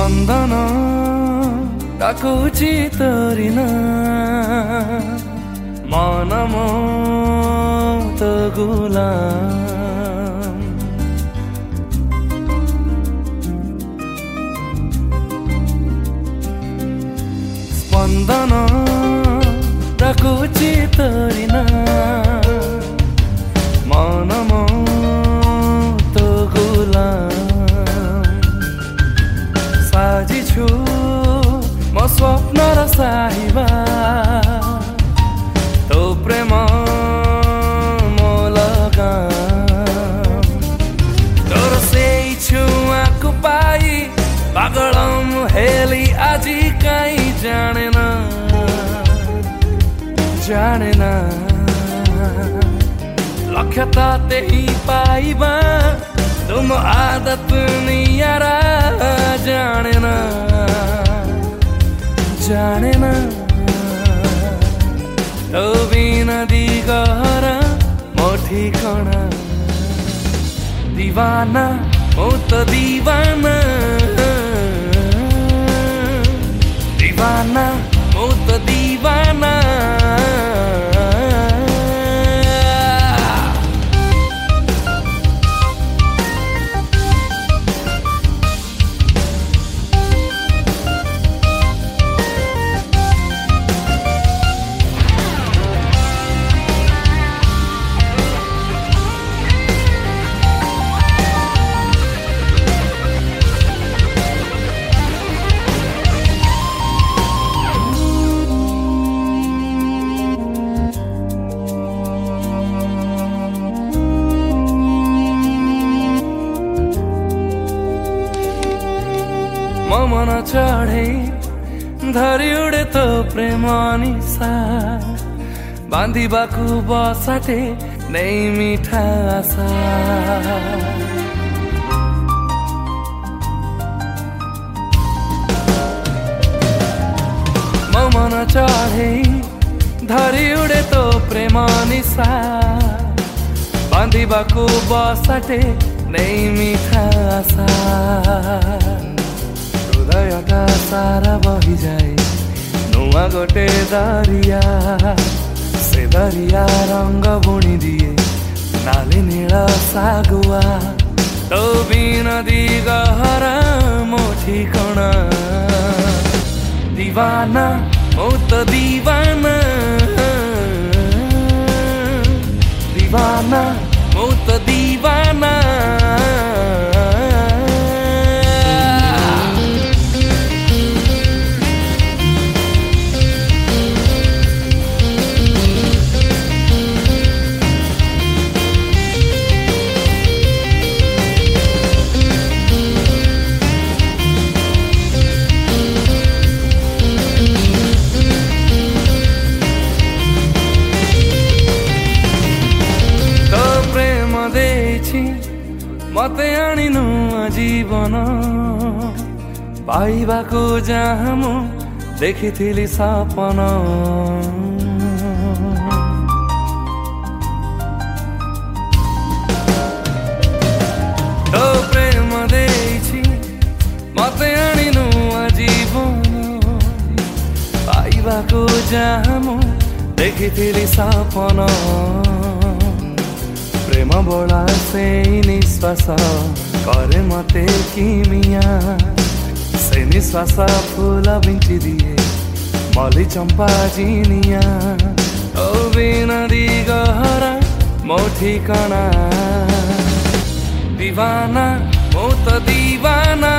स्पंदन डाकुची तोरिना मन मो तो गुलाम स्पंदन डाकुची तोरिना मन मो तो गुलाम साजिछु म स्वप्न र साहिबा तो प्रेम मोलगाम तोर सेई छुवाको पाई पागलम हेली आजी काई जानेना जानेना लक्ष्य त त्यही पाइबा तुम आदत नियारा जानेना जानेना तो बिना दिगहरा मो ठिकाना दीवाना मो तो दीवाना दीवाना मो तो दीवाना मन चढ़े धरी उड़े तो प्रेम निशा बांधिबाकु बसाटे नहीं मीठा आशा मन चढ़े धरी उड़े तो प्रेम निशा बांधिबाकु बसाटे नहीं मीठा आशा हृदयटा सारा बही जाए नुआ गोटे दरिया से दरिया रंग बुणी दिए नाली नील सागुआ तो बिना दिगहरा मो ठिकाना दीवाना मो तो दीवाना दीवाना मो तो दीवाना मते आनिनु जीवन पाइबाको जहाँ मु देखिथिली सपन तो प्रेम देछि मते आनिनु जीवन पाइबाको जहाँ मु देखिथिली सपन प्रेम बोला से निश्वास करे मते किमिया से निश्वास फूल बिंची दिए मली चंपा जिनिया ओ बिना दिगहरा मो ठिकाना दीवाना मो तो दीवाना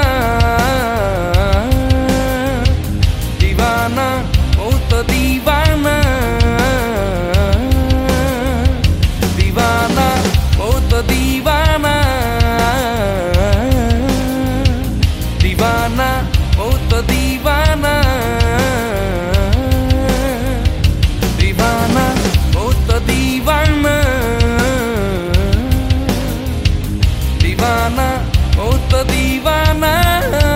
दीवाना मो तो दीवाना दीवाना मो तो दीवाना दीवाना मो तो दीवाना दीवाना मो तो दीवाना दीवाना मो तो दीवाना